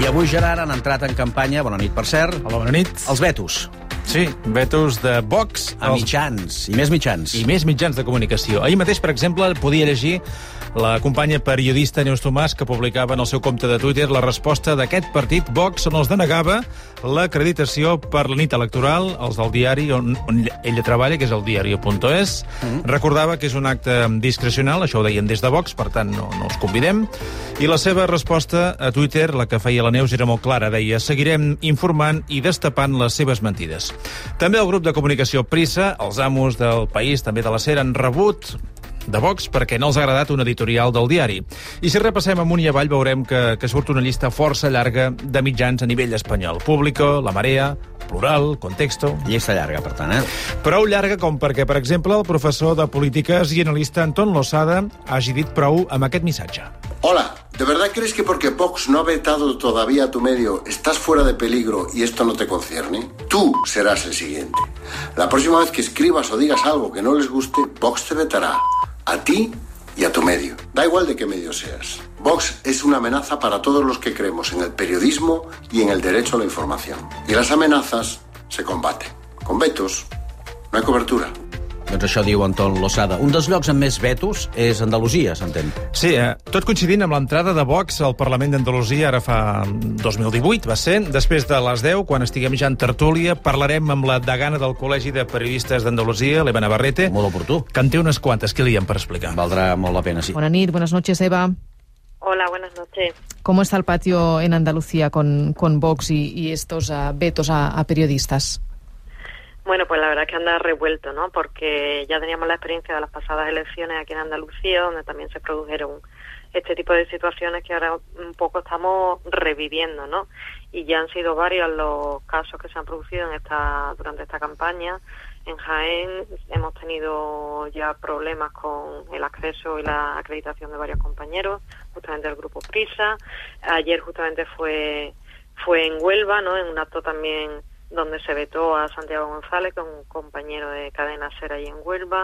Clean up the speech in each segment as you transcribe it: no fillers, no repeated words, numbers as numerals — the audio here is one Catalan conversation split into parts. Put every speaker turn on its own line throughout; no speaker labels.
avui, Gerard, han entrat en campanya, bona nit per cert,
Hola, bona nit.
els vetos.
Sí, vetos de Vox.
A mitjans, i més mitjans.
I més mitjans de comunicació. Ahir mateix, per exemple, podia llegir la companya periodista Neus Tomàs, que publicava en el seu compte de Twitter la resposta d'aquest partit Vox on els denegava l'acreditació per la nit electoral, els del diari on ella treballa, que és el diario.es. Recordava que és un acte discrecional, això ho deien des de Vox, per tant no els convidem. I la seva resposta a Twitter, la que feia la Neus, era molt clara. Deia: seguirem informant i destapant les seves mentides. També el grup de comunicació Prisa, els amos del País, també de la SER, han rebut de Vox perquè no els ha agradat un editorial del diari. I si repassem amunt i avall veurem que surt una llista força llarga de mitjans a nivell espanyol. Público, La Marea, Plural, Contexto...
Llista llarga, per tant,
Prou llarga com perquè, per exemple, el professor de polítiques i analista Anton Losada hagi dit prou amb aquest missatge.
Hola, ¿de verdad crees que porque Vox no ha vetado todavía a tu medio estás fuera de peligro y esto no te concierne? Tú serás el siguiente. La próxima vez que escribas o digas algo que no les guste, Vox te vetará. A ti y a tu medio. Da igual de qué medio seas. Vox es una amenaza para todos los que creemos en el periodismo y en el derecho a la información. Y las amenazas se combaten. Con vetos no hay cobertura.
Doncs això diu Anton Losada. Un dels llocs amb més vetos és Andalusia, s'entén.
Sí, tot coincidint amb l'entrada de Vox al Parlament d'Andalusia, ara fa 2018, va ser. Després de les 10, quan estiguem ja en tertúlia, parlarem amb la degana del Col·legi de Periodistes d'Andalusia, l'Eva Navarrete.
Molt oportú.
Que en té unes quantes, Kilian, per explicar.
Valdrá molt la pena, sí.
Buenas noches, Eva.
Hola, buenas noches.
¿Cómo está el patio en Andalucía con Vox y estos vetos a periodistas?
Bueno, pues la verdad es que anda revuelto, ¿no? Porque ya teníamos la experiencia de las pasadas elecciones aquí en Andalucía, donde también se produjeron este tipo de situaciones que ahora un poco estamos reviviendo, ¿no? Y ya han sido varios los casos que se han producido durante esta campaña. En Jaén hemos tenido ya problemas con el acceso y la acreditación de varios compañeros, justamente del grupo Prisa. Ayer justamente fue en Huelva, ¿no? En un acto también donde se vetó a Santiago González, que es un compañero de cadena SER allí en Huelva,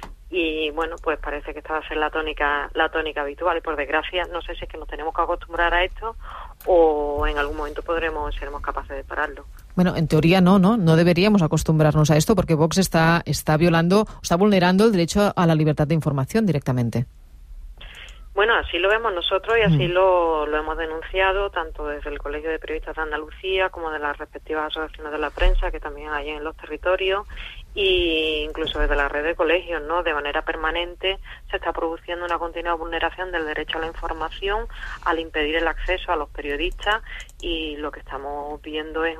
y bueno, pues parece que esta va a ser la tónica habitual, y por desgracia no sé si es que nos tenemos que acostumbrar a esto o en algún momento seremos capaces de pararlo.
Bueno, en teoría no deberíamos acostumbrarnos a esto porque Vox está vulnerando el derecho a la libertad de información directamente.
Bueno, así lo vemos nosotros y así lo hemos denunciado tanto desde el Colegio de Periodistas de Andalucía como de las respectivas asociaciones de la prensa que también hay en los territorios, e incluso desde la red de colegios, ¿no? De manera permanente se está produciendo una continua vulneración del derecho a la información al impedir el acceso a los periodistas, y lo que estamos viendo es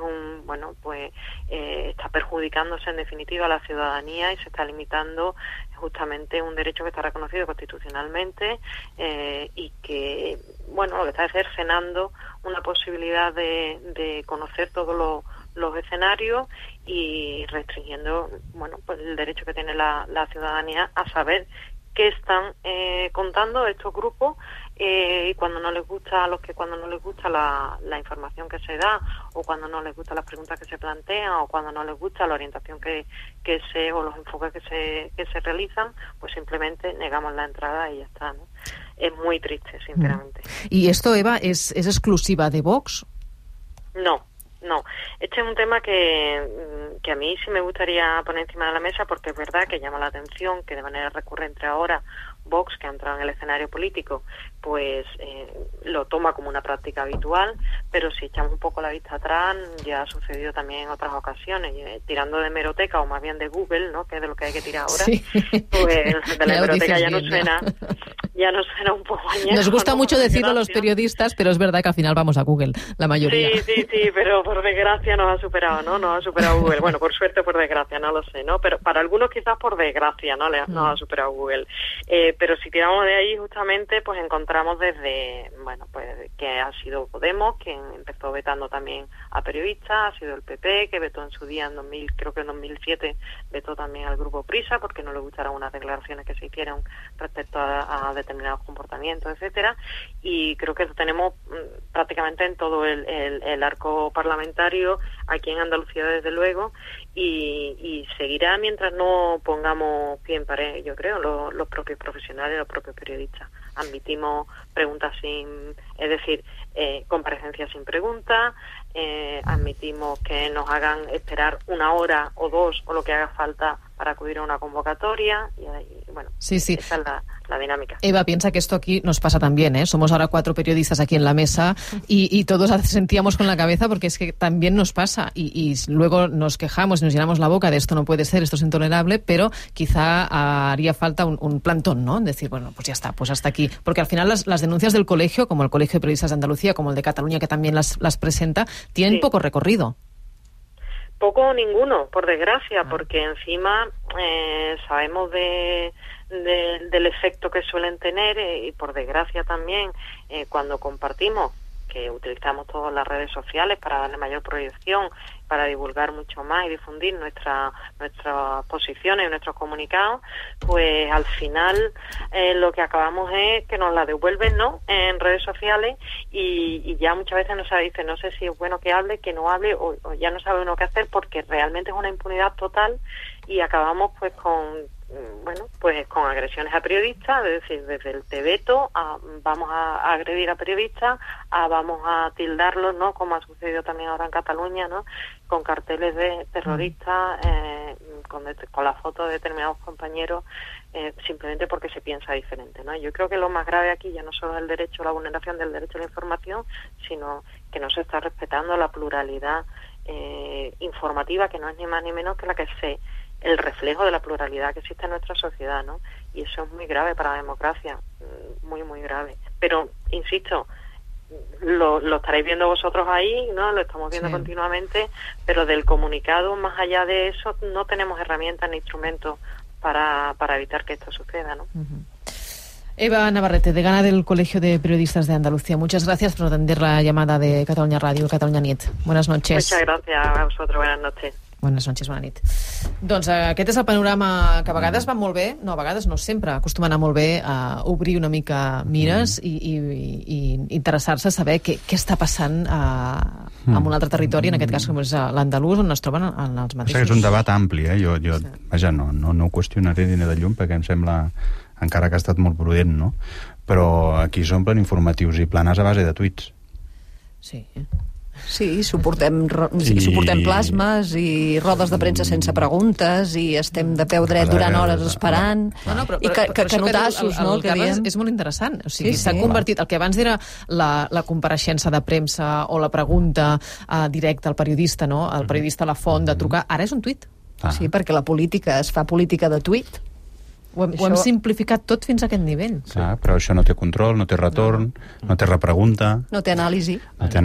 está perjudicándose en definitiva a la ciudadanía y se está limitando justamente un derecho que está reconocido constitucionalmente y que, lo que está es cercenando una posibilidad de conocer todos los escenarios y restringiendo, el derecho que tiene la ciudadanía a saber qué están contando estos grupos y cuando no les gusta la información que se da, o cuando no les gustan las preguntas que se plantean, o cuando no les gusta la orientación o los enfoques que se realizan, pues simplemente negamos la entrada y ya está, ¿no? Es muy triste, sinceramente.
¿Y esto, Eva, es exclusiva de Vox?
No. Este es un tema que a mí sí me gustaría poner encima de la mesa, porque es verdad que llama la atención que de manera recurrente ahora Vox, que ha entrado en el escenario político, pues lo toma como una práctica habitual, pero si echamos un poco la vista atrás, ya ha sucedido también en otras ocasiones, tirando de hemeroteca, o más bien de Google, ¿no? Que es de lo que hay que tirar ahora,
sí.
Pues de la hemeroteca ya no suena un poco añejo.
Nos gusta mucho decirlo
desgracia.
los periodistas, pero es verdad que al final vamos a Google, la mayoría.
Sí, pero por desgracia nos ha superado, ¿no? Nos ha superado Google. Bueno, por suerte, por desgracia, no lo sé, ¿no? Pero para algunos quizás por desgracia, ¿no? Nos ha superado Google. Pero si tiramos de ahí, justamente, pues encontramos desde, que ha sido Podemos, quien empezó vetando también a periodistas, ha sido el PP, que vetó en su día en 2007, vetó también al grupo Prisa, porque no le gustaron unas declaraciones que se hicieron respecto a determinados comportamientos, etcétera, y creo que lo tenemos prácticamente en todo el arco parlamentario, aquí en Andalucía desde luego, y seguirá mientras no pongamos pie en pared, yo creo, los propios profesionales, los propios periodistas. admitimos preguntas comparecencias sin preguntas, admitimos que nos hagan esperar 1 hora o 2 o lo que haga falta para acudir a una convocatoria y bueno,
sí.
Esa es la dinámica.
Eva, piensa que esto aquí nos pasa también, ¿eh? Somos ahora 4 periodistas aquí en la mesa y todos sentíamos con la cabeza porque es que también nos pasa y luego nos quejamos y nos llenamos la boca de esto no puede ser, esto es intolerable, pero quizá haría falta un plantón, ¿no? Decir, bueno, pues ya está, pues hasta aquí. Porque al final las denuncias del colegio, como el Colegio de Periodistas de Andalucía, como el de Cataluña, que también las presenta, tienen poco recorrido.
Poco o ninguno, por desgracia, porque encima sabemos del efecto que suelen tener y por desgracia también cuando compartimos, que utilizamos todas las redes sociales para darle mayor proyección, para divulgar mucho más y difundir nuestras posiciones y nuestros comunicados, pues al final lo que acabamos es que nos la devuelven, ¿no?, en redes sociales y ya muchas veces nos dice, no sé si es bueno que hable, que no hable o ya no sabe uno qué hacer porque realmente es una impunidad total y acabamos pues con agresiones a periodistas, es decir, desde el te veto a vamos a agredir a periodistas, a vamos a tildarlos, ¿no?, como ha sucedido también ahora en Cataluña, ¿no?, con carteles de terroristas, con la foto de determinados compañeros, simplemente porque se piensa diferente, ¿no? Yo creo que lo más grave aquí ya no solo es la vulneración del derecho a la información, sino que no se está respetando la pluralidad informativa, que no es ni más ni menos que el reflejo de la pluralidad que existe en nuestra sociedad, ¿no? Y eso es muy grave para la democracia, muy, muy grave. Pero, insisto, lo estaréis viendo vosotros ahí, ¿no? Lo estamos viendo continuamente, pero del comunicado, más allá de eso, no tenemos herramientas ni instrumentos para evitar que esto suceda, ¿no?
Eva Navarrete, decana del Colegio de Periodistas de Andalucía. Muchas gracias por atender la llamada de Catalunya Ràdio, Catalunya Nit. Buenas noches.
Muchas gracias a vosotros, buenas noches.
Bones noches, bona nit. Doncs aquest és el panorama que a vegades va molt bé, no, a vegades no, sempre acostuma a anar molt bé a obrir una mica mires i interessar-se a saber què està passant en un altre territori, en aquest cas com és l'andalús, on es troben en els mateixos...
És un debat ampli, Jo vaja, no ho qüestionaré ni de llum perquè em sembla, encara que ha estat molt prudent, no? Però aquí s'omplen informatius i planes a base de tuits.
Sí, suportem plasmes i rodes de premsa sense preguntes i estem de peu dret durant hores esperant i canotassos, no?
El que diem és molt interessant, o sigui, s'ha convertit, el que abans era la compareixença de premsa o la pregunta directa al periodista, no? El periodista a la font de trucar, ara és un tuit.
Sí, perquè la política es fa política de tuit.
Ho hem simplificat tot fins a aquest nivell.
Però això no té control, no té retorn, no té repregunta.
No té anàlisi.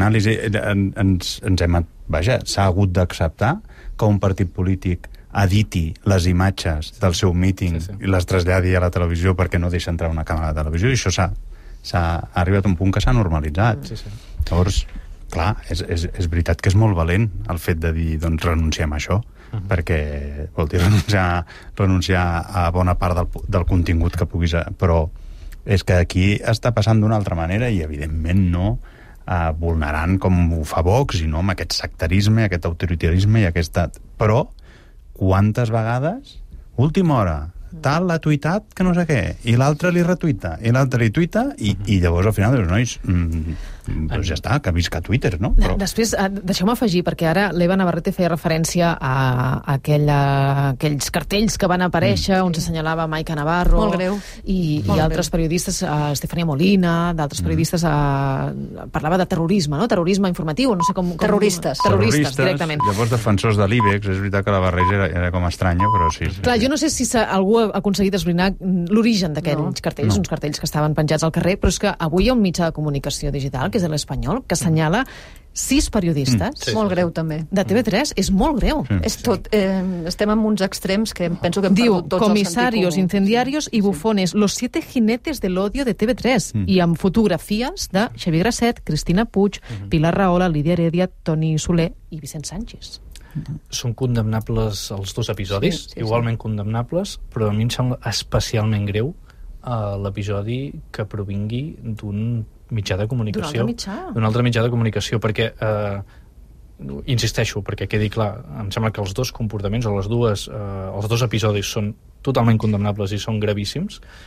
S'ha hagut d'acceptar que un partit polític editi les imatges del seu míting i les traslladi a la televisió perquè no deixa entrar una càmera de televisió, i això s'ha arribat a un punt que s'ha normalitzat. Llavors, clar, és veritat que és molt valent el fet de dir, doncs renunciem a això, perquè vol dir renunciar a bona part del contingut que puguis... Però és que aquí està passant d'una altra manera i evidentment no vulnerant com ho fa Vox i no amb aquest sectarisme, aquest autoritarisme i aquesta... Però quantes vegades, última hora, tal l'ha tuitat que no sé què, i l'altre li retuita, i l'altre li tuita, i llavors al final dius, nois, doncs ja està, que visca Twitter, no? Però...
Després, deixeu-me afegir, perquè ara l'Eva Navarrete feia referència a aquells cartells que van aparèixer, on s'assenyalava Maica Navarro i altres periodistes, Estefania Molina, d'altres periodistes, parlava de terrorisme, no? Terrorisme informatiu, no sé com...
Terroristes,
directament.
Llavors defensors de l'IBEX, és veritat que la barreja era com estranya, però sí.
Clar, jo no sé si algú ha aconseguit esbrinar l'origen d'aquells cartells, uns cartells que estaven penjats al carrer, però és que avui hi ha un mitjà de comunicació digital, que és l'Espanyol, que assenyala 6 periodistes.
Molt greu, també.
De TV3, és molt greu.
És tot, estem en uns extrems que penso que hem perdut tots el sentit comú.
Comisarios, incendiarios y bufones, los 7 jinetes del odio de TV3, i amb fotografies de Xavier Grasset, Cristina Puig, Pilar Rahola, Lídia Heredia, Toni Soler i Vicent Sánchez.
Són condemnables els 2 episodis, igualment condemnables, però a mi em sembla especialment greu l'episodi que provingui d'un mitjà de comunicació. D'un altre mitjà de comunicació, perquè insisteixo, perquè quedi clar, em sembla que els 2 comportaments o els 2 episodis són totalment condemnables i són gravíssims,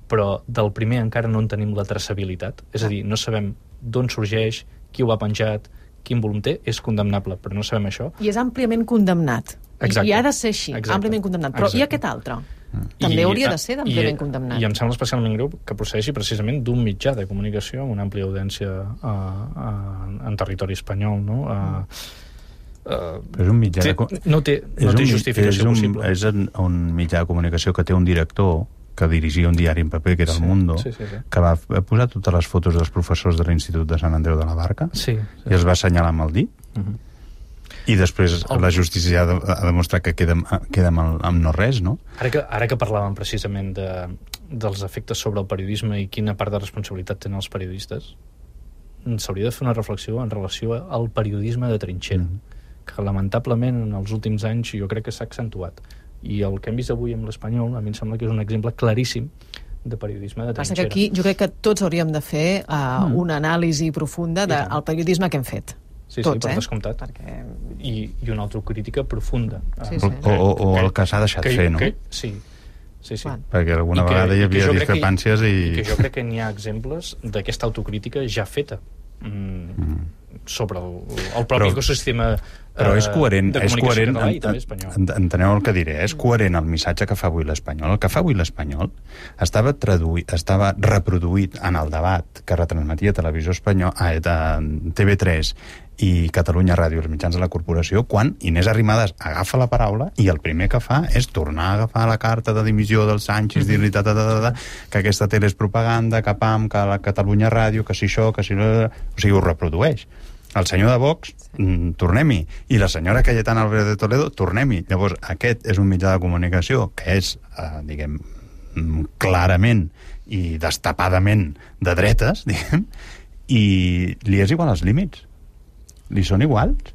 però del primer encara no en tenim la traçabilitat, és a dir, no sabem d'on sorgeix, qui ho ha penjat, quin volum té, és condemnable, però no sabem això.
I és àmpliament condemnat.
Exacte.
I ha de ser així, àmpliament condemnat. Però i aquest altre? També hauria de ser àmpliament condemnat.
I em sembla especialment greu que procedeixi precisament d'un mitjà de comunicació amb una àmplia audiència en territori espanyol, no?
Però és un mitjà
no té justificació possible.
És un mitjà de comunicació que té un director que dirigia un diari en paper, que era El Mundo, que va posar totes les fotos dels professors de l'Institut de Sant Andreu de la Barca i els va assenyalar amb el dit, i després la justícia ha demostrat que queda amb no res, no?
Ara que parlàvem precisament dels efectes sobre el periodisme i quina part de responsabilitat tenen els periodistes, s'hauria de fer una reflexió en relació al periodisme de trinxera, que lamentablement en els últims anys jo crec que s'ha accentuat. I el que hem vist avui amb l'Espanyol a mi em sembla que és un exemple claríssim de periodisme de trinxera.
Passa que aquí jo crec que tots hauríem de fer una anàlisi profunda del periodisme que hem fet.
Sí,
tots,
per descomptat. I una autocrítica profunda.
O el que s'ha deixat fer, no?
Sí.
Perquè alguna vegada hi havia discrepàncies i
que jo crec que n'hi ha exemples d'aquesta autocrítica ja feta sobre el propi ecosistema
però és coherent,
de comunicació català i també espanyol.
Enteneu el que diré, és coherent el missatge que fa avui l'Espanyol. El que fa avui l'Espanyol estava reproduït en el debat que retransmetia Televisió Espanyola, TV3 i Catalunya Ràdio, els mitjans de la corporació, quan Inés Arrimadas agafa la paraula i el primer que fa és tornar a agafar la carta de dimissió del Sánchez, dir-li que aquesta tele és propaganda, que PAM, que la Catalunya Ràdio, que si això, que si no... O sigui, ho reprodueix. El senyor de Vox, tornem-hi. I la senyora Cayetana Álvarez de Toledo, tornem-hi. Llavors, aquest és un mitjà de comunicació que és, diguem, clarament i destapadament de dretes, diguem, i li és igual els límits. Li són iguals.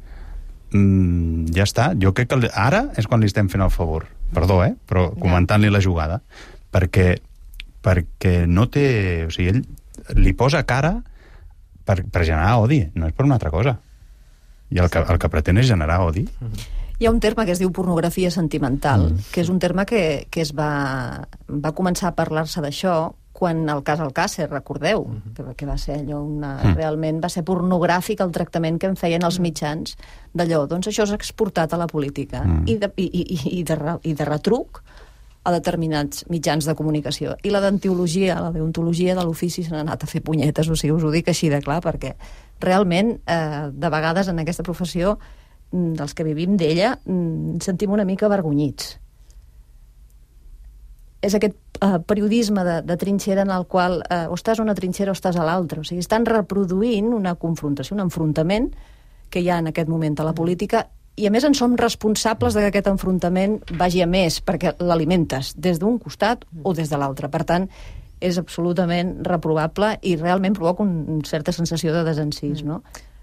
Ja està. Jo crec que ara és quan li estem fent el favor. Perdó, però comentant-li la jugada. Perquè no té... O sigui, ell li posa cara per generar odi, no és per una altra cosa. I el que pretén és generar odi.
Hi ha un terme que es diu pornografia sentimental, que és un terme que es va començar a parlar-se d'això quan el cas Alcácer, recordeu, que va ser allò realment va ser pornogràfic el tractament que en feien els mitjans d'allò. Doncs això s'ha exportat a la política i de retruc a determinats mitjans de comunicació. I la deontologia de l'ofici s'ha anat a fer punyetes, o sigui, us ho dic així de clar, perquè realment, de vegades en aquesta professió, dels que vivim d'ella, sentim una mica avergonyits. És aquest periodisme de trinxera en el qual o estàs a una trinxera o estàs a l'altra. O sigui, estan reproduint una confrontació, un enfrontament que hi ha en aquest moment a la política, i a més en som responsables de que aquest enfrontament vagi a més, perquè l'alimentes des d'un costat o des de l'altre. Per tant, és absolutament reprovable i realment provoca una certa sensació de desencís, no?